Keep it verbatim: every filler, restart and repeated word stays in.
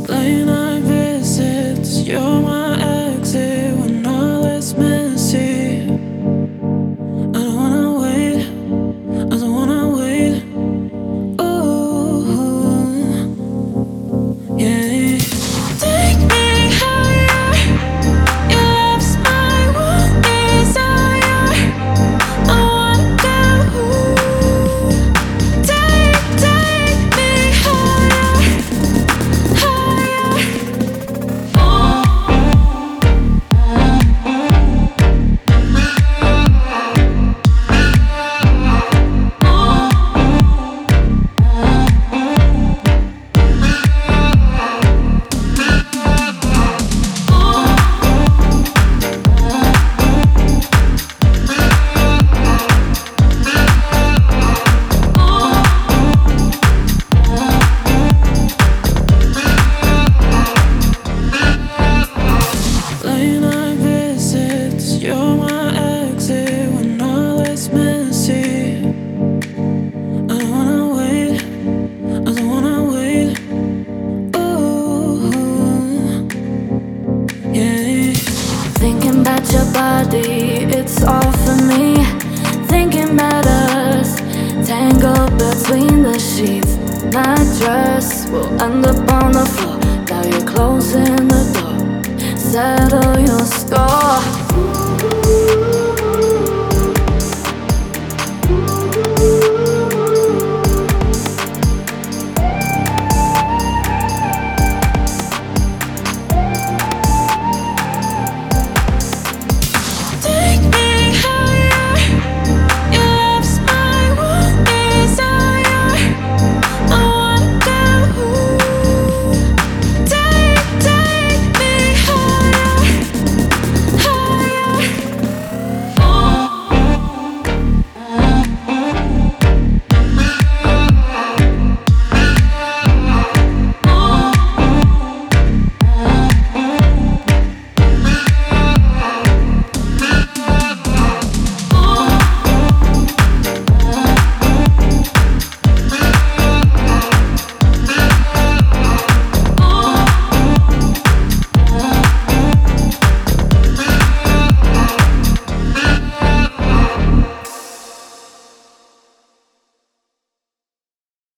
Late night visits, you're my exit when all is messy. I don't wanna wait, I don't wanna wait. Ooh, yeah. Take me higher, your love's my one desire. I wanna go. Take, take me higher, higher. Late night visits, you're my exit when all is messy. I don't wanna wait, I don't wanna wait. Ooh, yeah. Thinking about your body, it's all for me. Thinking about us, tangled between the sheets. My dress will end up on the floor. Now you're closing the door. Settle your score.